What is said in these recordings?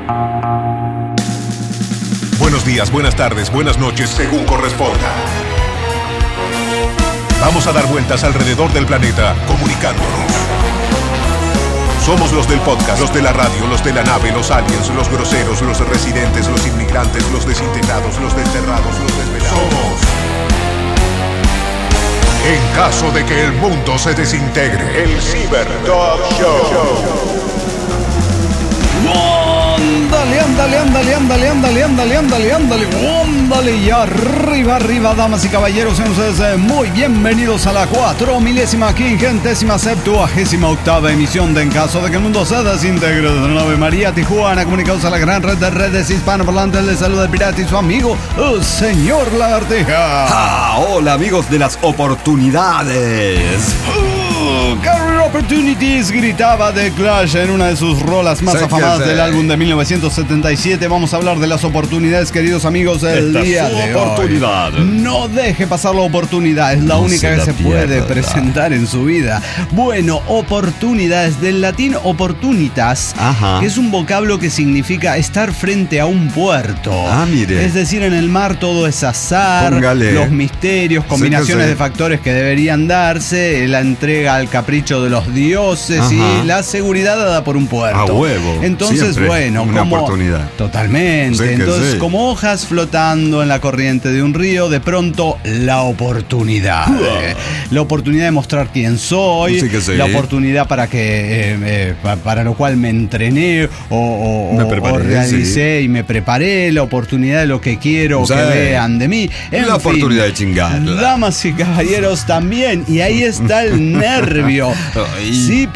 Buenos días, buenas tardes, buenas noches, según corresponda. Vamos a dar vueltas alrededor del planeta, comunicándonos. Somos los del podcast, los de la radio, los de la nave, los aliens, los groseros, los residentes, los inmigrantes, los desintegrados, los desterrados, los desvelados. Somos. En caso de que el mundo se desintegre, el Cyber Dog Show. Ándale, y arriba, damas y caballeros, sean ustedes muy bienvenidos a la 4.578ª emisión de En Caso de que el Mundo se Desintegre de la nave María Tijuana, comunicados a la gran red de redes hispanoparlantes. Les saluda el pirata y su amigo, el señor Lagartija. Hola amigos de las oportunidades. Career Opportunities, gritaba The Clash en una de sus rolas más afamadas del álbum de 1977. Vamos a hablar de las oportunidades, queridos amigos, del día de hoy. No deje pasar la oportunidad, es la única que se puede presentar en su vida. Bueno, oportunidades, del latín opportunitas, que es un vocablo que significa estar frente a un puerto. Mire. Es decir, en el mar todo es azar, los misterios, combinaciones de factores que deberían darse, la entrega al capricho de los dioses y la seguridad dada por un puerto. A huevo. Entonces, siempre bueno, una como oportunidad. Totalmente. Entonces, como hojas flotando en la corriente de un río, de pronto la oportunidad. La oportunidad de mostrar quién soy, la oportunidad para que para lo cual me entrené o realicé y me preparé, la oportunidad de lo que quiero que vean de mí. La oportunidad de chingar. Damas y caballeros, también. Y ahí está el nervio. Sí,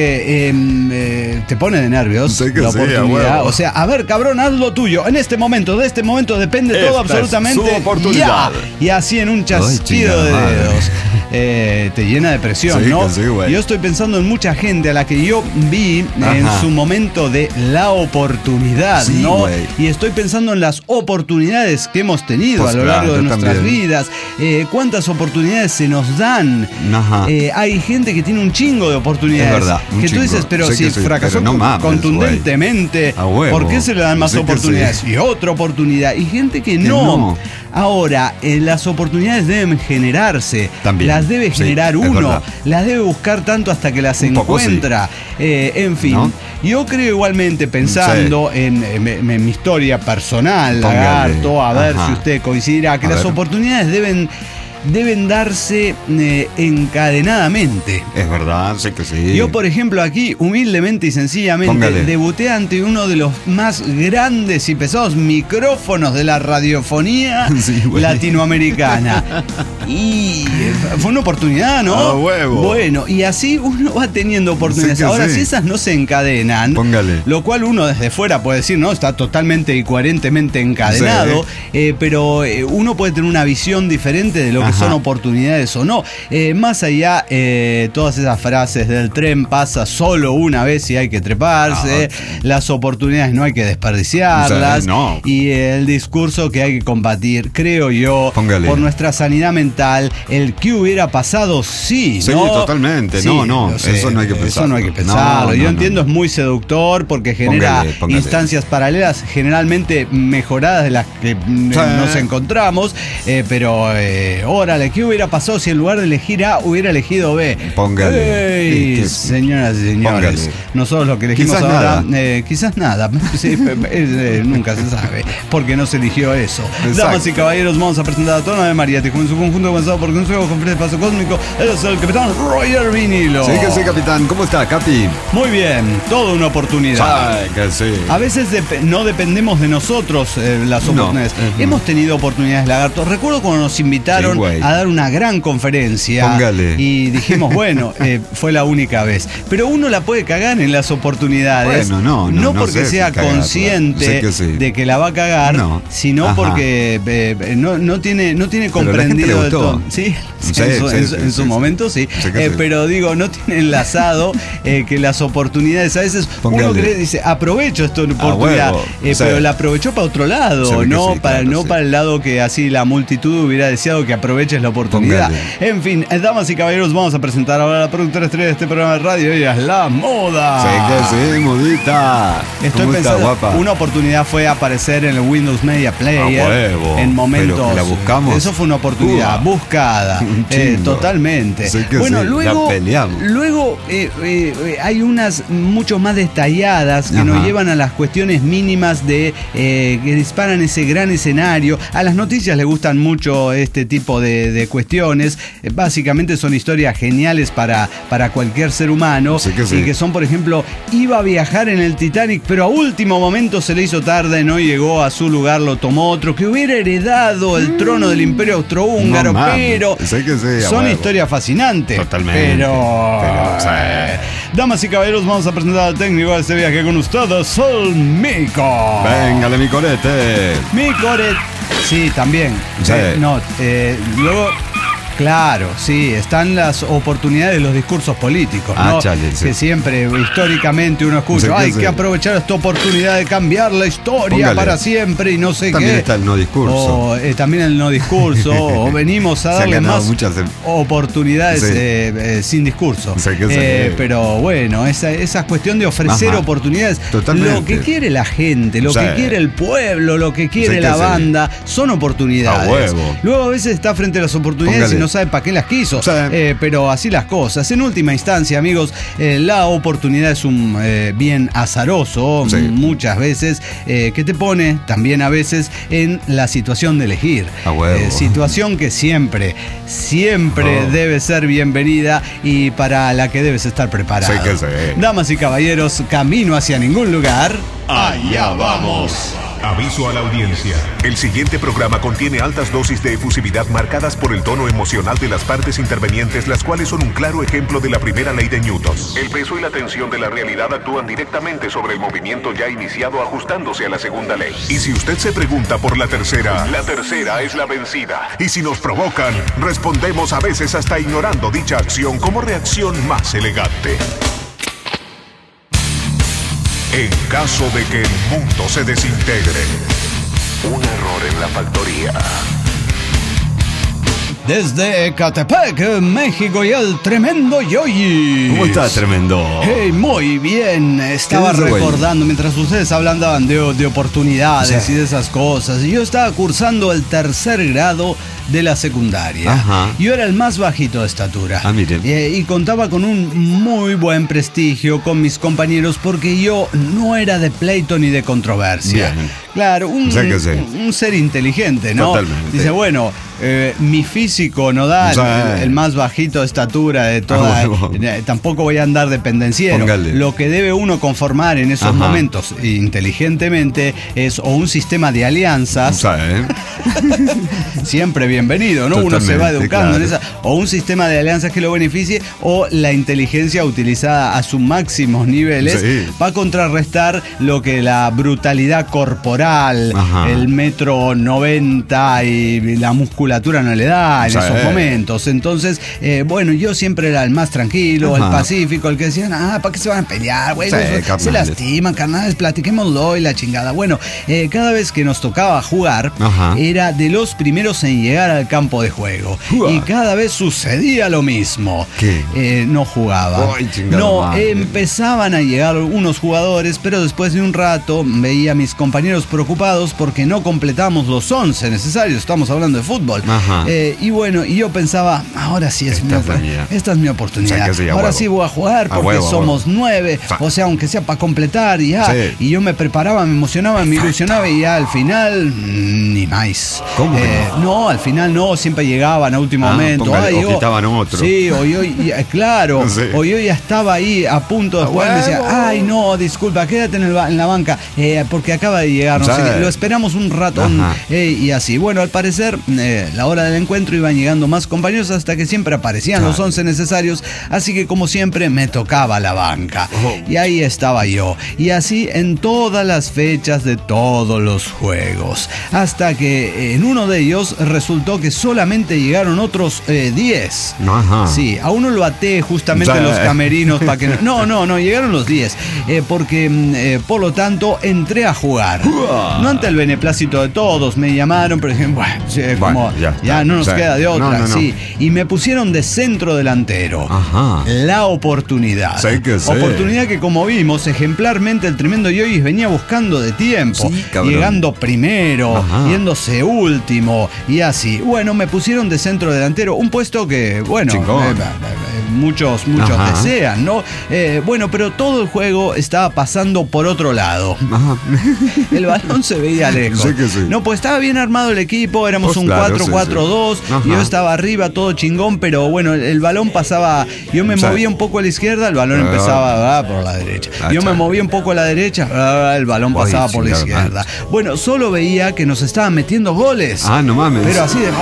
porque te pone de nervios la oportunidad. O sea, a ver, cabrón, haz lo tuyo. En este momento, de este momento depende todo absolutamente. Es su oportunidad. Y así en un chasquido de dedos. Te llena de presión, ¿no? Yo estoy pensando en mucha gente a la que yo vi en su momento de la oportunidad, ¿no? Y estoy pensando en las oportunidades que hemos tenido a lo largo de nuestras vidas. ¿Cuántas oportunidades se nos dan? Hay gente que tiene un chingo de oportunidades. Es verdad, que tú dices, pero si fracasó contundentemente, ¿por qué se le dan más oportunidades? Y otra oportunidad. Y gente que no. Ahora, las oportunidades deben generarse. También. Las debe generar uno. Las debe buscar tanto hasta que las encuentra. En fin. ¿No? Yo creo igualmente, pensando en mi historia personal, Lagarto, a ver si usted coincidirá, que las oportunidades deben darse encadenadamente. Es verdad, sé que sí. Yo, por ejemplo, aquí, humildemente y sencillamente, debuté ante uno de los más grandes y pesados micrófonos de la radiofonía latinoamericana. Y fue una oportunidad, ¿no? Bueno, y así uno va teniendo oportunidades. Ahora, si esas no se encadenan, lo cual uno desde fuera puede decir, no, está totalmente y coherentemente encadenado, pero uno puede tener una visión diferente de lo que son oportunidades o no. Más allá, todas esas frases del tren pasa solo una vez y hay que treparse, las oportunidades no hay que desperdiciarlas, y el discurso que hay que combatir, creo yo, por nuestra sanidad mental, el que hubiera pasado, ¿no? Sí, totalmente, eso no hay que pensarlo. Eso no hay que pensarlo. Yo entiendo, es muy seductor porque genera instancias paralelas, generalmente mejoradas de las que nos encontramos, pero órale, ¿qué hubiera pasado si en lugar de elegir A hubiera elegido B? Señoras y señores, nosotros lo que elegimos ahora, quizás nada, nunca se sabe, porque no se eligió eso. Damas y caballeros, vamos a presentar a toda la de María Tijuana en su conjunto, comenzado por un juego con Fred Paso Cósmico. Él es el capitán Roger Vinilo. Sí, que sí, capitán. ¿Cómo está, Capi? Muy bien, toda una oportunidad. A veces no dependemos de nosotros las oportunidades. Hemos tenido oportunidades, Lagarto. Recuerdo cuando nos invitaron a dar una gran conferencia y dijimos, bueno, fue la única vez. Pero uno la puede cagar en las oportunidades. No porque sea consciente de que la va a cagar, sino porque no tiene comprendido del todo. Sí, en su momento sí. Pero digo, no tiene enlazado que las oportunidades a veces uno dice, aprovecho esta oportunidad, pero la aprovechó para otro lado, para el lado que así la multitud hubiera deseado que aproveche aproveches la oportunidad. Póngale. En fin, damas y caballeros, vamos a presentar ahora a la productora estrella de este programa de radio. Ella es La Moda. Sí que sí, modita. Estoy ¿Cómo pensando, está, guapa? una oportunidad fue aparecer en el Windows Media Player huevo. en momentos. Pero que la buscamos. Eso fue una oportunidad buscada, totalmente. Sí que bueno, sí, luego, la peleamos. luego hay unas mucho más detalladas que nos llevan a las cuestiones mínimas de que disparan ese gran escenario. A las noticias les gustan mucho este tipo de cuestiones. Básicamente son historias geniales para cualquier ser humano. Sí que sí. Y que son, por ejemplo, iba a viajar en el Titanic, pero a último momento se le hizo tarde, no llegó a su lugar, lo tomó otro, que hubiera heredado el trono del Imperio Austrohúngaro, No, pero sí que sí, son huevo. historias fascinantes. Totalmente. Pero damas y caballeros, vamos a presentar al técnico de este viaje con ustedes, el Mico. Véngale, mi corete. Micoret. Sí, también. Sí. Luego, claro, sí, están las oportunidades de los discursos políticos, ¿no? Chale, sí. Que siempre, históricamente, uno escucha, Sí, hay sí. que aprovechar esta oportunidad de cambiar la historia Póngale. para siempre y no sé También qué. está el no discurso. O también el no discurso, o venimos a Se han darle ganado más muchas oportunidades Sí. sin discurso. Sí, que sí. Pero bueno, esa cuestión de ofrecer Ajá. oportunidades, Totalmente. lo que quiere la gente, lo Sí. que quiere el pueblo, lo que quiere Sí, que la sí. banda, son oportunidades. A huevo. Luego a veces está frente a las oportunidades Póngale. y no sabe para qué las quiso. Sí. Pero así las cosas. En última instancia, amigos, la oportunidad es un bien azaroso, Sí. muchas veces, que te pone también a veces en la situación de elegir. A huevo. Situación que siempre debe ser bienvenida y para la que debes estar preparado. Sí que sí. Damas y caballeros, camino hacia ningún lugar. Allá vamos. Aviso a la audiencia. El siguiente programa contiene altas dosis de efusividad marcadas por el tono emocional de las partes intervenientes, las cuales son un claro ejemplo de la primera ley de Newton. El peso y la tensión de la realidad actúan directamente sobre el movimiento ya iniciado, ajustándose a la segunda ley. Y si usted se pregunta por la tercera es la vencida. Y si nos provocan, respondemos a veces hasta ignorando dicha acción como reacción más elegante. En caso de que el mundo se desintegre, un error en la factoría. Desde Ecatepec, México, y el tremendo Yoyi. ¿Cómo está, tremendo? Hey, muy bien. Estaba ¿Qué dice, güey? recordando, mientras ustedes hablaban de oportunidades Sí. y de esas cosas, y yo estaba cursando el 3er grado de la secundaria. Ajá. Yo era el más bajito de estatura. Ah, miren. Y contaba con un muy buen prestigio con mis compañeros porque yo no era de pleito ni de controversia. Bien. Claro, un ser inteligente, ¿no? Totalmente. Dice, bueno, mi físico no da Sí. el más bajito de estatura de toda. huevo. Tampoco voy a andar de pendenciero. Póngale. Lo que debe uno conformar en esos Ajá. momentos inteligentemente es o un sistema de alianzas. Siempre bienvenido, ¿no? Uno se va Totalmente, educando en claro. esa. O un sistema de alianzas que lo beneficie, o la inteligencia utilizada a sus máximos niveles Sí. va a contrarrestar lo que la brutalidad corporal, Ajá. el 1,90 m y la musculatura no le da en Sí. esos momentos. Entonces, bueno, yo siempre era el más tranquilo, Ajá. el pacífico, el que decían, ¿para qué se van a pelear? Bueno, Sí, se carnales. lastiman, carnales, platiquémoslo y la chingada. Bueno, cada vez que nos tocaba jugar, Ajá. era de los primeros en llegar al campo de juego. Uah. Y cada vez sucedía lo mismo. ¿Qué? No jugaba. Ay, chingada No, madre. empezaban a llegar unos jugadores, pero después de un rato veía a mis compañeros preocupados porque no completamos los 11 necesarios. Estamos hablando de fútbol. Ajá. Y bueno, y yo pensaba, ahora sí es Esta es la mía. esta es mi oportunidad. O sea, que sí, a ahora huevo. sí voy a jugar A porque huevo, a somos huevo. 9. O sea, aunque sea para completar y ya. Sí. Y yo me preparaba, me emocionaba, me ilusionaba y ya al final, ni más. ¿Cómo que no, al final no, siempre llegaban a último momento. Póngale, o yo- quitaban otro. Sí, claro. Sí. O yo ya estaba ahí a punto de A jugar y me decía, huevo. ay no, disculpa, quédate en la banca, porque acaba de llegar, no Sí. sé qué. Lo esperamos un ratón. Ajá. Y así. Bueno, al parecer, la hora del encuentro iban llegando más compañeros hasta que siempre aparecían los 11 necesarios, así que como siempre me tocaba la banca. Oh. Y ahí estaba yo. Y así en todas las fechas de todos los juegos. Hasta que en uno de ellos resultó que solamente llegaron otros 10. Ajá. Sí, a uno lo até justamente Sí. en los camerinos para que no, llegaron los 10. Porque por lo tanto entré a jugar. No ante el beneplácito de todos, me llamaron, pero dije, bueno, sí, como ya no nos queda de otra, sí. Y me pusieron de centro delantero. Ajá. La oportunidad. Sé que sé. Oportunidad que, como vimos, ejemplarmente el tremendo Yoyis venía buscando de tiempo. Sí, cabrón. Llegando primero, Ajá. Yéndose último y así. Bueno, me pusieron de centro delantero, un puesto que, bueno, muchos desean, ¿no? Bueno, pero todo el juego estaba pasando por otro lado. Ajá. El balón se veía lejos. Sí que sí. No, pues estaba bien armado el equipo, éramos Pues un claro, 4-4-2, sí. yo estaba arriba, todo chingón, pero bueno, el balón pasaba, yo me movía un poco a la izquierda, el balón empezaba por la derecha. Yo me movía un poco a la derecha, el balón pasaba por la izquierda. Bueno, solo veía que nos estaban metiendo goles. Ah, no mames. Pero así de...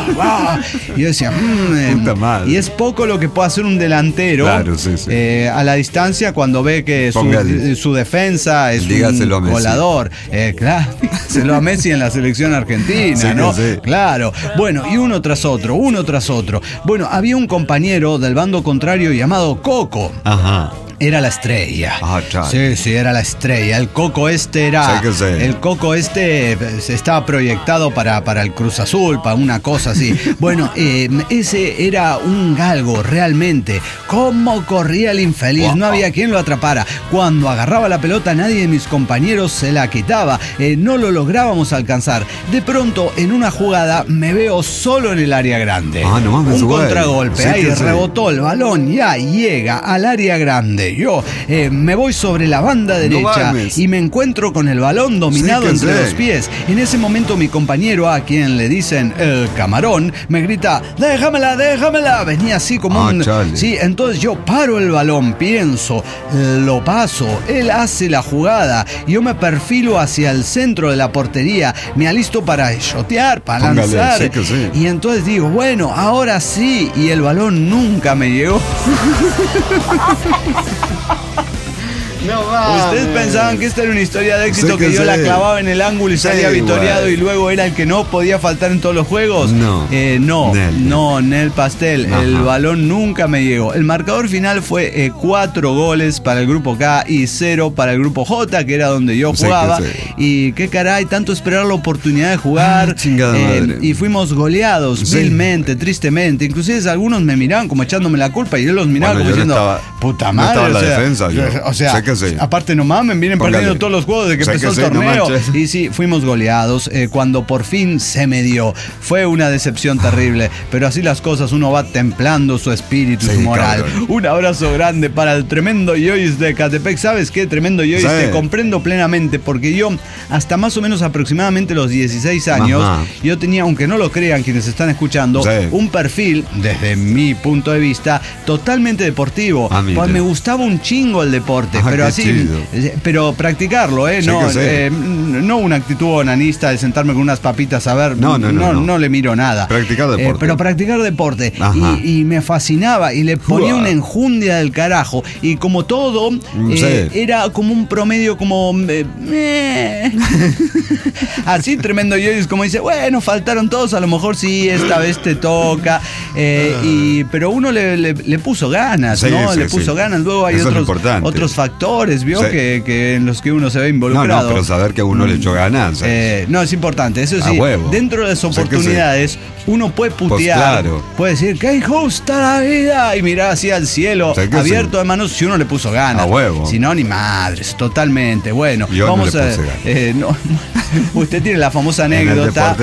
Y yo decía... Puta madre. Y es poco lo que puede hacer un delantero, claro, sí. a la distancia cuando ve que su defensa es dígaselo un goleador. Claro, dígaselo a Messi en la selección argentina, sí, ¿no? Sí. Claro. Bueno, y uno tras otro. Bueno, había un compañero del bando contrario llamado Coco. Ajá. Era la estrella. Sí, era la estrella. El Coco era... El Coco estaba proyectado para el Cruz Azul, para una cosa así. Bueno, ese era un galgo, realmente. ¿Cómo corría el infeliz? Wow. No había quien lo atrapara. Cuando agarraba la pelota, nadie de mis compañeros se la quitaba. No lo lográbamos alcanzar. De pronto, en una jugada, me veo solo en el área grande. No mames, un contragolpe. Ahí rebotó el balón, ya llega al área grande. Yo me voy sobre la banda derecha y me encuentro con el balón dominado entre los pies. En ese momento mi compañero, a quien le dicen el camarón, me grita, déjamela. Venía así como Sí, entonces yo paro el balón, pienso, lo paso, él hace la jugada, yo me perfilo hacia el centro de la portería, me alisto para shotear, para lanzar. Y entonces digo, bueno, ahora sí, y el balón nunca me llegó. No mames. ¿Ustedes pensaban que esta era una historia de éxito, que yo la clavaba en el ángulo y salía victoriado y luego era el que no podía faltar en todos los juegos? No, Nel Pastel. Ajá. El balón nunca me llegó. El marcador final fue 4 goles para el grupo K y 0 para el grupo J, que era donde yo jugaba. Y qué caray, tanto esperar la oportunidad de jugar. Y fuimos goleados vilmente, tristemente. Inclusive algunos me miraban como echándome la culpa y yo los miraba como diciendo, puta madre. No estaba la defensa, aparte no mames, vienen perdiendo todos los juegos de que empezó el torneo. Y sí, fuimos goleados cuando por fin se me dio. Fue una decepción terrible, pero así las cosas, uno va templando su espíritu y su moral. Cabrón. Un abrazo grande para el tremendo Yoyis de Catepec. ¿Sabes qué? Tremendo Yoyis, te comprendo plenamente, porque yo hasta más o menos aproximadamente los 16 años, yo tenía, aunque no lo crean quienes están escuchando, un perfil, desde mi punto de vista, totalmente deportivo. Pues me gustaba un chingo el deporte, pero así, pero practicarlo, no una actitud onanista de sentarme con unas papitas a ver, no le miro nada. Practicar deporte. Pero practicar deporte. Y me fascinaba y le ponía una enjundia del carajo. Y como todo, era como un promedio como... así, tremendo Yoyis, como dice, bueno, faltaron todos, a lo mejor sí, esta vez te toca. Pero uno le puso ganas, ¿no? Le puso ganas. Luego hay otros factores, ¿vio? Que en los que uno se ve involucrado. Pero saber que uno le echó ganas. No, es importante. Eso sí, dentro de las oportunidades, uno puede putear, puede decir, ¡qué injusta la vida! Y mirar hacia el cielo, abierto de manos, si uno le puso ganas. Si no, ni madres, totalmente. Bueno, vamos a... usted tiene la famosa anécdota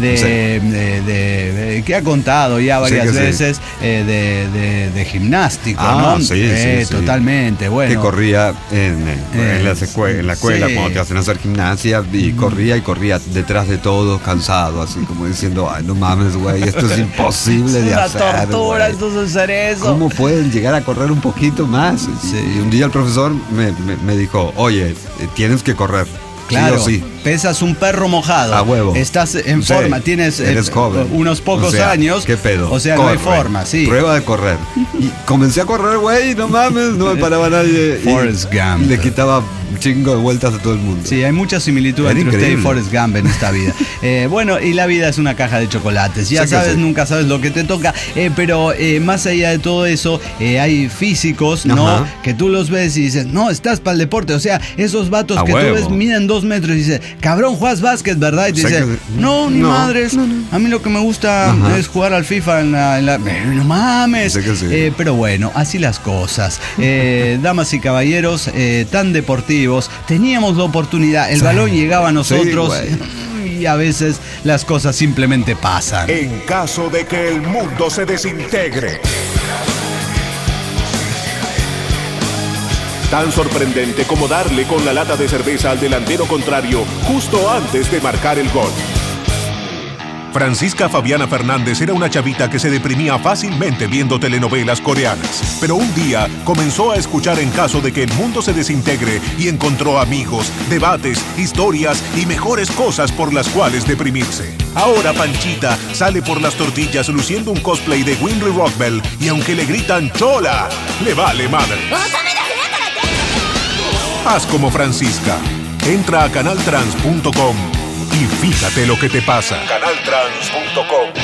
que ha contado ya varias veces de gimnástico, ¿no? Sí. Totalmente, bueno. Que corría en la escuela cuando te hacen hacer gimnasia y corría detrás de todos, cansado, así como diciendo, ay, no mames, güey, esto es imposible de hacer. Es una tortura, esto es hacer eso. ¿Cómo pueden llegar a correr un poquito más? Y un día el profesor me dijo, oye, tienes que correr. Claro, sí. Pesas un perro mojado. A huevo. Estás en forma, tienes unos pocos años. ¿Qué pedo? O sea, corre. No hay forma, sí. Prueba de correr. Y comencé a correr, güey, no mames, no me paraba nadie. Forrest Gump. Le quitaba un chingo de vueltas a todo el mundo. Sí, hay mucha similitud entre usted y Forrest Gump en esta vida. Bueno, y la vida es una caja de chocolates. Ya sabes, nunca sabes lo que te toca. Pero más allá de todo eso, hay físicos, ¿no? Que tú los ves y dices, no, estás para el deporte. O sea, esos vatos que tú ves miden 2 metros y dices, cabrón, ¿jugás básquet, verdad? Y te dice, no, ni madres. No. A mí lo que me gusta es jugar al FIFA en la... No mames. Sí. Pero bueno, así las cosas. Damas y caballeros, tan deportivos. Teníamos la oportunidad. El balón llegaba a nosotros. Y a veces las cosas simplemente pasan. En caso de que el mundo se desintegre. Tan sorprendente como darle con la lata de cerveza al delantero contrario justo antes de marcar el gol. Francisca Fabiana Fernández era una chavita que se deprimía fácilmente viendo telenovelas coreanas, pero un día comenzó a escuchar En caso de que el mundo se desintegre y encontró amigos, debates, historias y mejores cosas por las cuales deprimirse. Ahora Panchita sale por las tortillas luciendo un cosplay de Winry Rockbell y aunque le gritan ¡Chola!, le vale madre. Haz como Francisca. Entra a canaltrans.com y fíjate lo que te pasa. Canaltrans.com.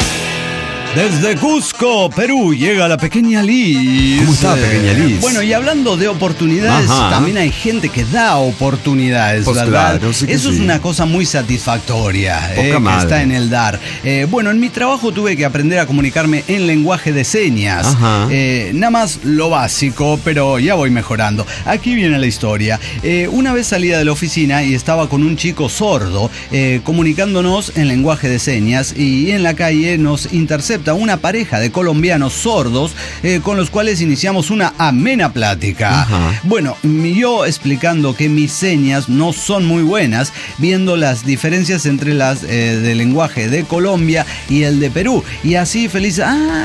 Desde Cusco, Perú, llega la pequeña Liz. ¿Cómo está, pequeña Liz? Bueno, y hablando de oportunidades, también hay gente que da oportunidades, pues ¿verdad? Claro, sí que eso sí. Es una cosa muy satisfactoria, que está en el dar. Bueno, en mi trabajo tuve que aprender a comunicarme en lenguaje de señas. Nada más lo básico, pero ya voy mejorando. Aquí viene la historia. Una vez salía de la oficina y estaba con un chico sordo, comunicándonos en lenguaje de señas, y en la calle nos intercepta una pareja de colombianos sordos con los cuales iniciamos una amena plática. Bueno, yo explicando que mis señas no son muy buenas, viendo las diferencias entre las del lenguaje de Colombia y el de Perú, y así feliz,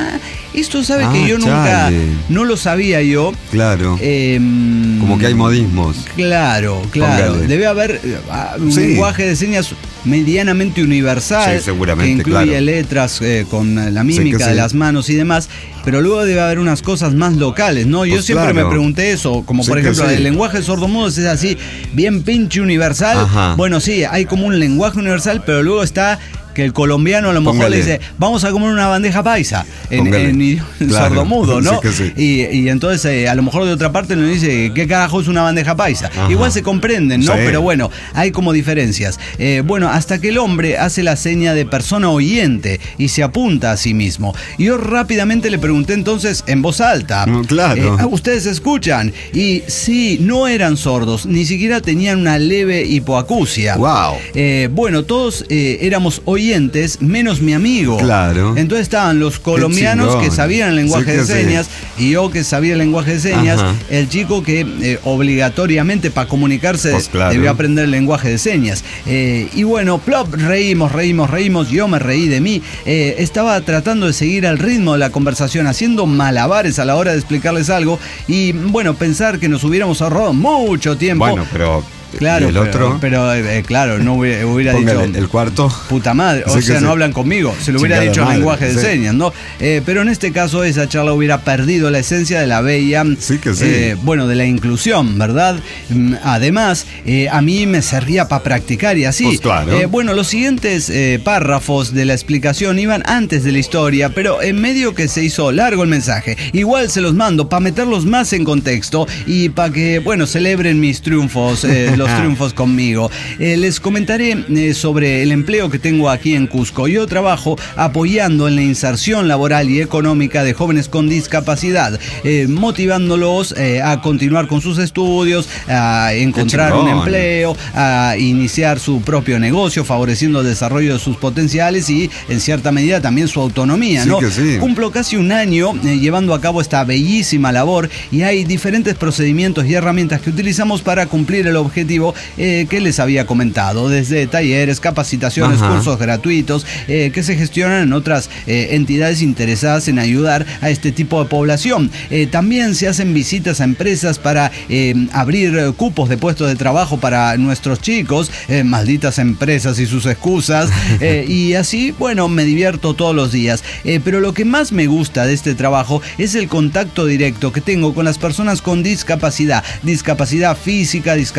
esto sabe que yo nunca, no lo sabía yo. Claro. Como que hay modismos. Claro. Póngale. Debe haber un lenguaje de señas medianamente universal, seguramente, que incluye letras con la mímica de las manos y demás, pero luego debe haber unas cosas más locales, ¿no? Yo siempre me pregunté eso, como por ejemplo, el lenguaje sordomudos es así, bien pinche universal. Bueno, sí, hay como un lenguaje universal, pero luego está que el colombiano a lo mejor le dice, vamos a comer una bandeja paisa en sordomudo, ¿no? Y entonces a lo mejor de otra parte nos dice, ¿qué carajo es una bandeja paisa? Igual se comprenden, ¿no? Pero bueno, hay como diferencias. Bueno, hasta que el hombre hace la seña de persona oyente y se apunta a sí mismo. Y yo rápidamente le pregunté entonces en voz alta, ¿ustedes escuchan? Y sí, no eran sordos, ni siquiera tenían una leve hipoacusia. Bueno, todos éramos oyentes, menos mi amigo. Entonces estaban los colombianos que sabían el lenguaje de señas y yo que sabía el lenguaje de señas, el chico que obligatoriamente para comunicarse debió aprender el lenguaje de señas. Y bueno, plop, reímos, yo me reí de mí. Estaba tratando de seguir el ritmo de la conversación, haciendo malabares a la hora de explicarles algo y bueno, pensar que nos hubiéramos ahorrado mucho tiempo. Bueno, pero... Claro, el otro, claro, no hubiera dicho el cuarto. Puta madre, o sea, no hablan conmigo. Se lo hubiera dicho en lenguaje de señas, ¿no? Pero en este caso esa charla hubiera perdido la esencia de la bella, bueno, de la inclusión, ¿verdad? Además, a mí me servía para practicar y así. Bueno, los siguientes párrafos de la explicación iban antes de la historia, pero en medio que se hizo largo el mensaje. Igual se los mando para meterlos más en contexto y para que, bueno, celebren mis triunfos. Los triunfos conmigo. Les comentaré sobre el empleo que tengo aquí en Cusco. Yo trabajo apoyando en la inserción laboral y económica de jóvenes con discapacidad, motivándolos a continuar con sus estudios, a encontrar un empleo, a iniciar su propio negocio, favoreciendo el desarrollo de sus potenciales y en cierta medida también su autonomía, ¿no? Cumplo casi un año llevando a cabo esta bellísima labor y hay diferentes procedimientos y herramientas que utilizamos para cumplir el objetivo que les había comentado, desde talleres, capacitaciones, cursos gratuitos que se gestionan en otras entidades interesadas en ayudar a este tipo de población. También se hacen visitas a empresas para abrir cupos de puestos de trabajo para nuestros chicos, malditas empresas y sus excusas, y así, bueno, me divierto todos los días. Pero lo que más me gusta de este trabajo es el contacto directo que tengo con las personas con discapacidad física, discapacidad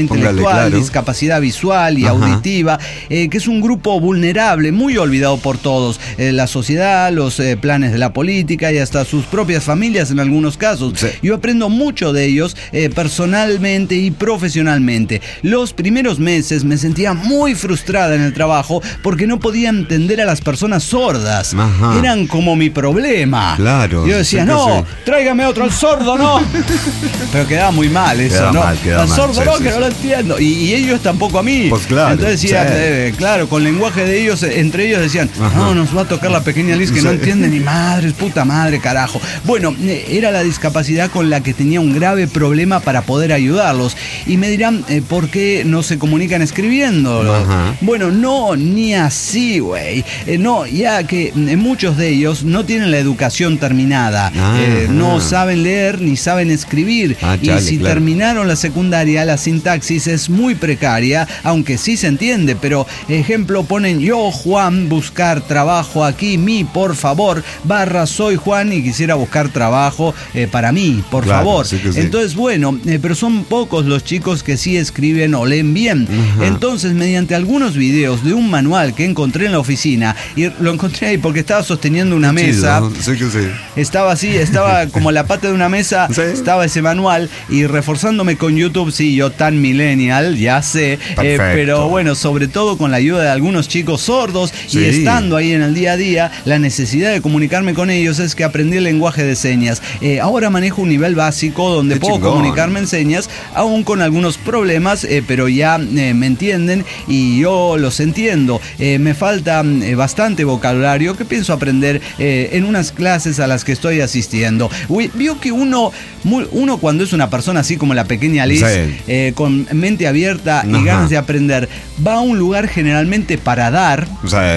intelectual, discapacidad visual y auditiva, que es un grupo vulnerable, muy olvidado por todos, la sociedad, los planes de la política y hasta sus propias familias en algunos casos. Sí. Yo aprendo mucho de ellos personalmente y profesionalmente. Los primeros meses me sentía muy frustrada en el trabajo porque no podía entender a las personas sordas. Eran como mi problema. Claro. Yo decía, no, tráigame otro, el sordo no. Pero quedaba muy mal eso, ¿no? El sordo no, que no lo entiendo. Y ellos tampoco a mí. Pues claro. Entonces decían, claro, con lenguaje de ellos, entre ellos decían, no, nos va a tocar la pequeña Liz que no entiende ni madre, puta madre, carajo. Bueno, era la discapacidad con la que tenía un grave problema para poder ayudarlos. Y me dirán, ¿por qué no se comunican escribiéndolo? Bueno, no, ni así, güey. No, ya que muchos de ellos no tienen la educación terminada. No saben leer ni saben escribir. Y si terminaron la secundaria, la sintaxis es muy precaria, aunque sí se entiende. Pero, ejemplo, ponen yo, Juan, buscar trabajo aquí, por favor, / soy Juan y quisiera buscar trabajo para mí, por favor. Sí. Entonces, bueno, pero son pocos los chicos que sí escriben o leen bien. Entonces, mediante algunos videos de un manual que encontré en la oficina, y lo encontré ahí porque estaba sosteniendo una mesa. Sí. Estaba así, estaba como la pata de una mesa, estaba ese manual, y reforzándome con YouTube, sí, yo tan millennial, ya sé, pero bueno, sobre todo con la ayuda de algunos chicos sordos, y estando ahí en el día a día, la necesidad de comunicarme con ellos es que aprendí el lenguaje de señas. Ahora manejo un nivel básico donde puedo comunicarme en señas, aún con algunos problemas, pero ya me entienden y yo los entiendo. Me falta bastante vocabulario que pienso aprender en unas clases a las que estoy asistiendo. Vio que uno cuando es una persona así como la pequeña Liz, con mente abierta y ganas de aprender, va a un lugar generalmente para dar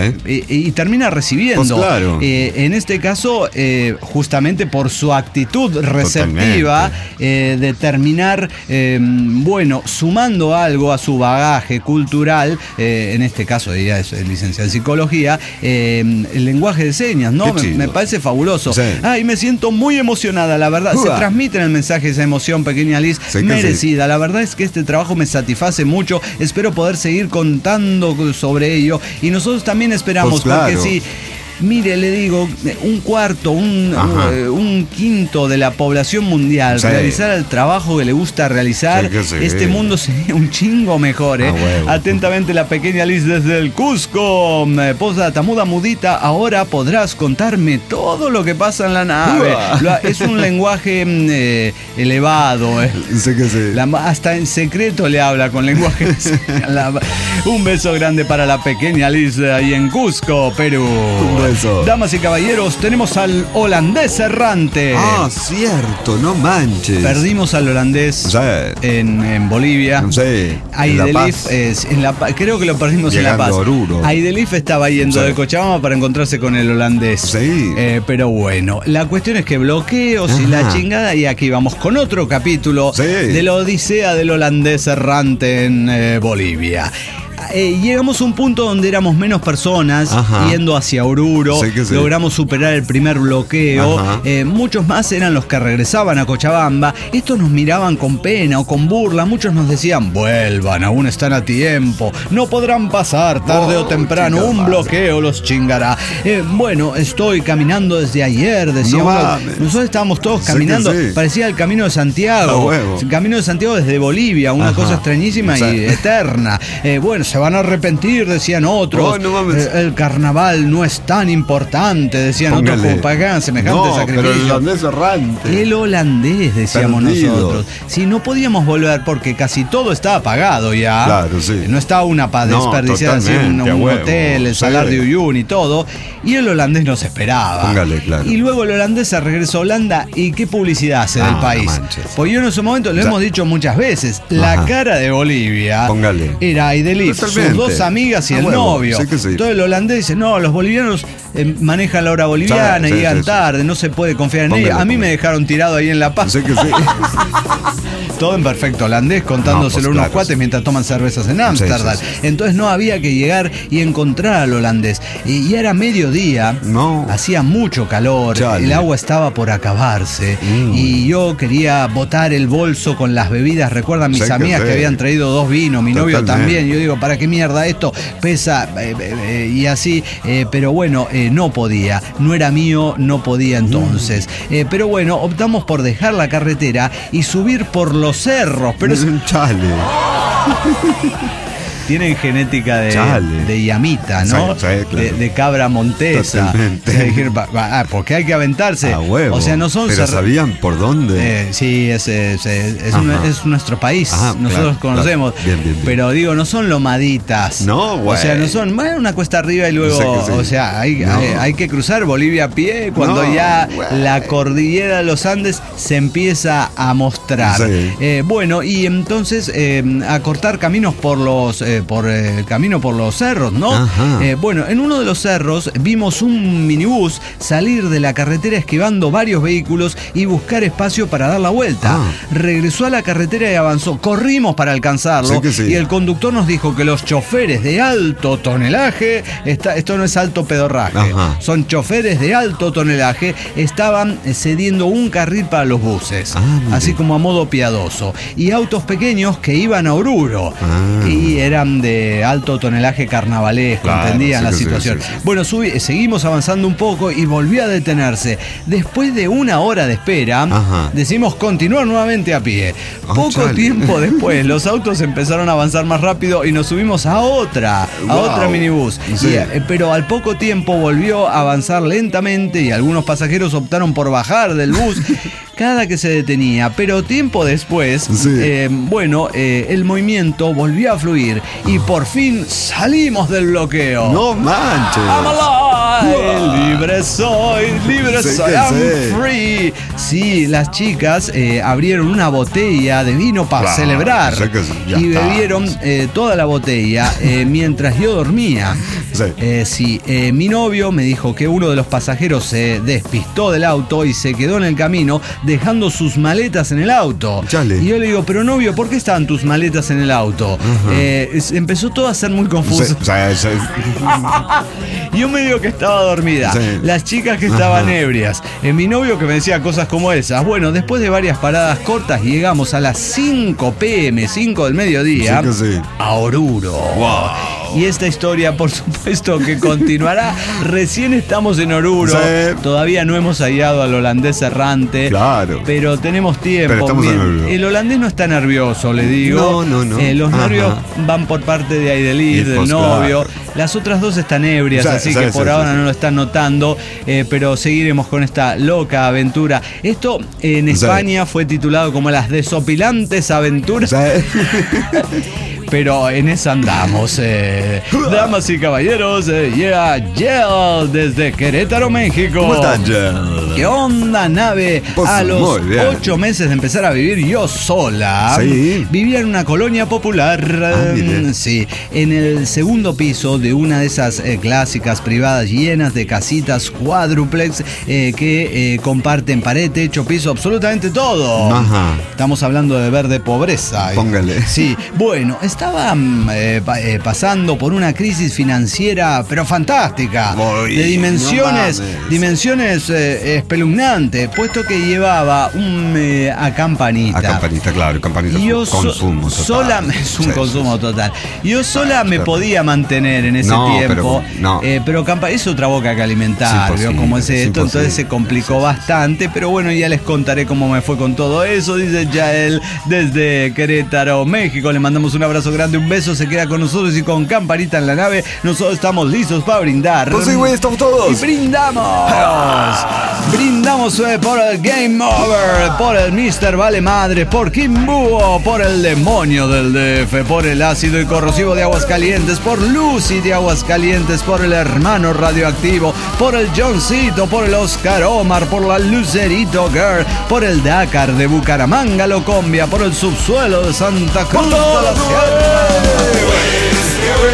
y termina recibiendo. Pues claro. En este caso, justamente por su actitud receptiva, de terminar, sumando algo a su bagaje cultural, en este caso ella es licenciada en psicología, el lenguaje de señas, ¿no? Me parece fabuloso. Y me siento muy emocionada, la verdad. Se transmite en el mensaje esa emoción, pequeña Liz, merecida. La verdad es que este trabajo me satisface mucho. Espero poder seguir contando sobre ello. Y nosotros también esperamos, porque sí. Mire, le digo, un cuarto, un quinto de la población mundial realizar el trabajo que le gusta realizar, este mundo sería un chingo mejor, Atentamente, la pequeña Liz desde el Cusco. Postdata, muda mudita, ahora podrás contarme todo lo que pasa en la nave. Es un lenguaje elevado. Hasta en secreto le habla con lenguaje. Un beso grande para la pequeña Liz ahí en Cusco, Perú. Damas y caballeros, tenemos al holandés errante. Cierto, no manches. Perdimos al holandés en Bolivia. Aidelif, creo que lo perdimos en La Paz. Aidelif estaba yendo de Cochabamba para encontrarse con el holandés. Pero bueno, la cuestión es que bloqueos y la chingada, y aquí vamos con otro capítulo de la odisea del holandés errante en Bolivia. Llegamos a un punto donde éramos menos personas yendo hacia Oruro. Logramos superar el primer bloqueo. Muchos más eran los que regresaban a Cochabamba. Estos nos miraban con pena o con burla. Muchos nos decían, vuelvan, aún están a tiempo, no podrán pasar, tarde o temprano un bloqueo los chingará. Bueno, estoy caminando desde ayer, decía uno. Nosotros estábamos todos caminando, parecía el Camino de Santiago. El Camino de Santiago desde Bolivia, una cosa extrañísima y eterna. Bueno, se van a arrepentir, decían otros. El carnaval no es tan importante, decían otros, como para que hagan semejante sacrificio. Pero el holandés errante. El holandés, decíamos nosotros. Sí, no podíamos volver porque casi todo estaba pagado ya. Claro, no estaba una para desperdiciar así un hotel, el Salar de Uyuni y todo. Y el holandés nos esperaba. Y luego el holandés se regresó a Holanda. ¿Y qué publicidad hace del país? Pues yo en ese momento lo hemos dicho muchas veces. La cara de Bolivia era Aidelif. sus dos amigas y el novio. Sí que sí. Entonces el holandés dice, no, los bolivianos manejan la hora boliviana y llegan tarde, no se puede confiar en ellos. A mí me dejaron tirado ahí en La Paz. Sí que sí. Todo en perfecto holandés, contándoselo unos cuates mientras toman cervezas en Ámsterdam. Entonces no había que llegar y encontrar al holandés. Y era mediodía, hacía mucho calor, el agua estaba por acabarse y yo quería botar el bolso con las bebidas. Recuerdan mis amigas que habían traído 2 vinos, mi novio también. Yo digo, ¿para qué mierda esto? Pesa y así, pero bueno, no podía, no era mío, no podía entonces. Pero bueno, optamos por dejar la carretera y subir por los cerros. Pero es un chale. Tienen genética de llamita, ¿no? Sí, claro. de cabra montesa. Dijeron, porque hay que aventarse. A huevo. O sea, no son... Pero ¿sabían por dónde? Sí, es nuestro país. Nosotros conocemos. Bien. Pero digo, no son lomaditas. No, güey. O sea, no son una cuesta arriba y luego... O sea, hay que cruzar Bolivia a pie cuando la cordillera de los Andes se empieza a mostrar. Bueno, y entonces a cortar caminos por el camino por los cerros, ¿no? Bueno, en uno de los cerros vimos un minibús salir de la carretera esquivando varios vehículos y buscar espacio para dar la vuelta. Regresó a la carretera y avanzó. Corrimos para alcanzarlo y el conductor nos dijo que los choferes de alto tonelaje, esto no es alto pedorraje, son choferes de alto tonelaje, estaban cediendo un carril para los buses, así como a modo piadoso, y autos pequeños que iban a Oruro y eran de alto tonelaje carnavalesco, entendían la situación. Bueno, seguimos avanzando un poco y volvió a detenerse. Después de 1 hora de espera, decidimos continuar nuevamente a pie. Poco tiempo después, los autos empezaron a avanzar más rápido y nos subimos a otra minibús. Pero al poco tiempo volvió a avanzar lentamente y algunos pasajeros optaron por bajar del bus cada que se detenía. Pero tiempo después, el movimiento volvió a fluir y por fin salimos del bloqueo. ¡No manches! I'm alive, libre soy, I'm free. Sí, las chicas abrieron una botella de vino para celebrar y bebieron toda la botella mientras yo dormía. Mi novio me dijo que uno de los pasajeros se despistó del auto y se quedó en el camino dejando sus maletas en el auto. Y yo le digo, pero novio, ¿por qué estaban tus maletas en el auto? Empezó todo a ser muy confuso. Yo me digo que estaba dormida. Las chicas que estaban ebrias. Mi novio que me decía cosas como esas. Bueno, después de varias paradas cortas llegamos a las 5 p.m., 5 del mediodía, a Oruro. Wow. Y esta historia, por supuesto, que continuará. Recién estamos en Oruro. Todavía no hemos hallado al holandés errante. Pero tenemos tiempo. El holandés no está nervioso, le digo. No. Los nervios van por parte de Aidelir, del novio. Las otras dos están ebrias, así que por ahora no lo están notando. Pero seguiremos con esta loca aventura. Esto en España fue titulado como Las desopilantes aventuras. Pero en esa andamos. Damas y caballeros, Yel desde Querétaro, México. ¿Cómo estás, Yel? ¿Qué onda, nave? Pues, a los 8 meses de empezar a vivir yo sola, vivía en una colonia popular. En el segundo piso de una de esas clásicas privadas llenas de casitas cuádruplex que comparten pared, techo, piso, absolutamente todo. Estamos hablando de verde pobreza. Póngale. Sí, bueno, estaba pasando por una crisis financiera, pero fantástica, de dimensiones espeluznantes, puesto que llevaba a Campanita. A Campanita, claro, Campanita es un consumo total. Es un consumo total. Yo sola me podía mantener en ese tiempo, pero Campanita es otra boca que alimentar, como es esto, entonces se complicó bastante, pero bueno, ya les contaré cómo me fue con todo eso, dice Yael desde Querétaro, México. Le mandamos un abrazo grande, un beso, se queda con nosotros y con Campanita en la nave. Nosotros estamos listos para brindar. Pues sí, güey, estamos todos. Y brindamos. Brindamos por el Game Over, por el Mr. Vale Madre, por Kimbuo, por el demonio del DF, por el ácido y corrosivo de Aguascalientes, por Lucy de Aguascalientes, por el hermano radioactivo, por el Johncito, por el Oscar Omar, por la Lucerito Girl, por el Dakar de Bucaramanga, Locombia, por el subsuelo de Santa Cruz de la Sierra.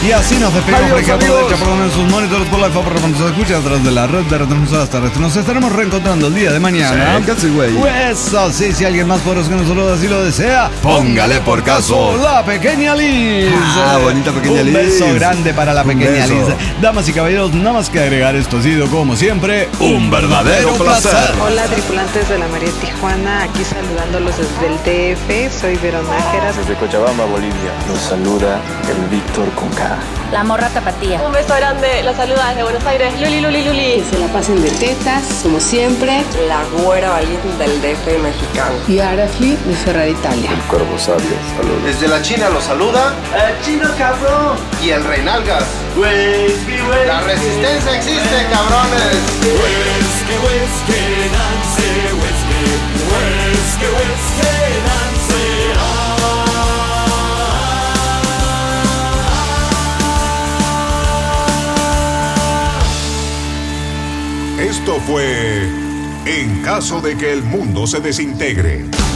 Y así nos despedimos. Adiós, Aprovecha por lo menos sus monitores por la favor cuando se escucha a través de la red de retransmisoras terrestres. Nos estaremos reencontrando el día de mañana. Sí, casi, güey. Eso sí, si alguien más poderoso que nosotros así lo desea, Póngale por caso la pequeña Liz. Bonita pequeña Liz. Un beso grande para la pequeña Liz. Damas y caballeros, nada más que agregar, esto ha sido como siempre un verdadero placer. Hola tripulantes de la María Tijuana, aquí saludándolos desde el DF, soy Verónica. Desde Cochabamba, Bolivia, los saluda el Víctor con K. La morra tapatía. Un beso grande, los saluda desde Buenos Aires, Luli. Que se la pasen de tetas, como siempre. La güera valiente del DF mexicano. Y Arafli de Ferrari Italia. El Cuervo Sabio, saludos. Desde la China los saluda el Chino Cabrón y el Reinalgas. La resistencia existe, cabrones. Esto fue En caso de que el mundo se desintegre.